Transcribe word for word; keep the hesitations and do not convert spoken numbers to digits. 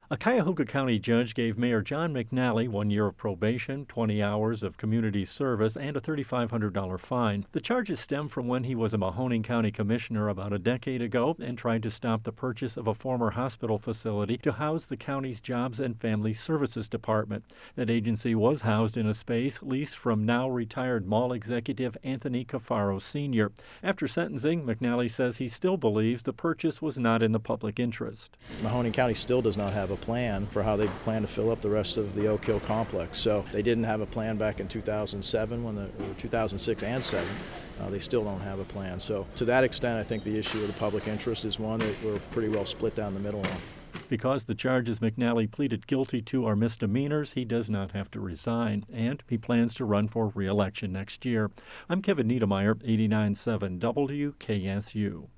A Cuyahoga County judge gave Mayor John McNally one year of probation, twenty hours of community service, and a three thousand five hundred dollars fine. The charges stem from when he was a Mahoning County commissioner about a decade ago and tried to stop the purchase of a former hospital facility to house the county's Jobs and Family Services Department. That agency was housed in a space leased from now retired mall executive Anthony Cafaro Senior After sentencing, McNally says he still believes the purchase was not in the public interest. Mahoning County still does not have a plan for how they plan to fill up the rest of the Oak Hill complex. So they didn't have a plan back in two thousand seven, when the or two thousand six and seven. Uh, they still don't have a plan. So to that extent, I think the issue of the public interest is one that we're pretty well split down the middle on. Because the charges McNally pleaded guilty to are misdemeanors, he does not have to resign, and he plans to run for re-election next year. I'm Kevin Niedermeyer, eighty-nine point seven W K S U.